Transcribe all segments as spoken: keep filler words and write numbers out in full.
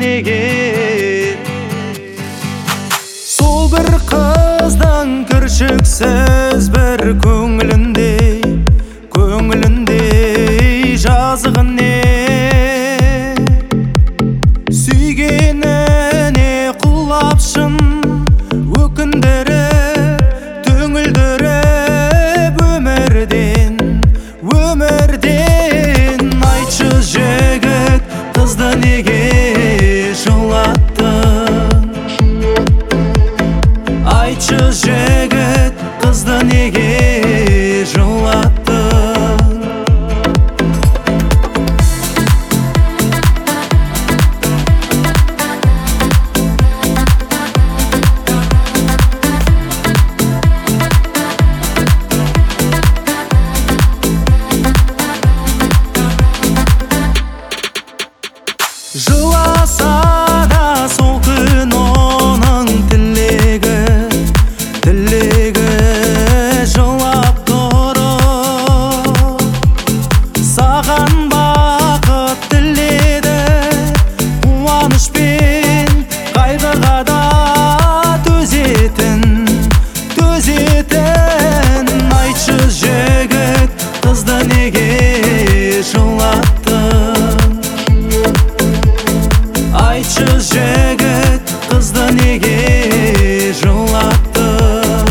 неге? Сол бір қыздың кіршіксіз бір көңіліндей, көңіліндей жазығын не? Сүйгеніне құлапшын өкіндіріп, түңілдіріп өмірден, өмірден. Айтшы жігіт, қызды неге жылаттың? Айтшы жігіт, қызды неге жылаттың? Жыласа да сол күн оның тілегі, тілегі жылап тұрып, саған бақыт тіледі, қуанышпен қайғыға да төзетін, төзетін. Айтшы жігіт, қызды неге жылаттың? Айтшы жігіт, қызды неге жылаттың?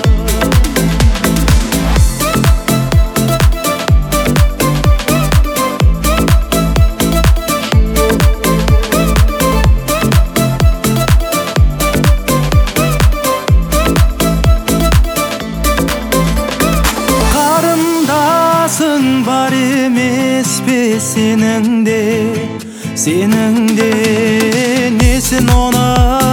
Қарындасың бар емес пе сенің де, сенің де? Несін оны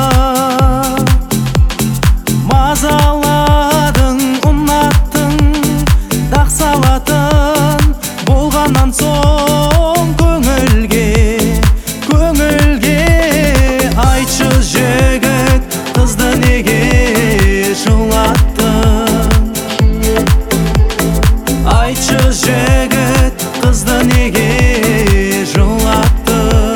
мазаладың, ұнаттың, дақ салатын болғаннан соң көңілге, көңілге. Айтшы жігіт, қызды неге жылаттың? Айтшы жігіт, қызды неге жылаттың?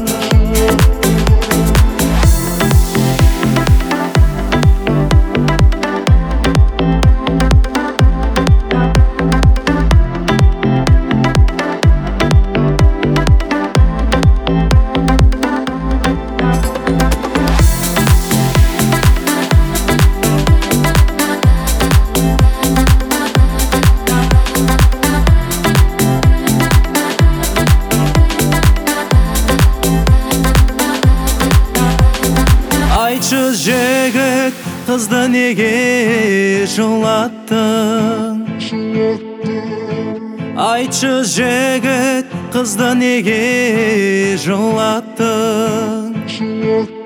Айтшы жігіт, қызды неге жылаттың? Айтшы жігіт, қызды неге жылаттың?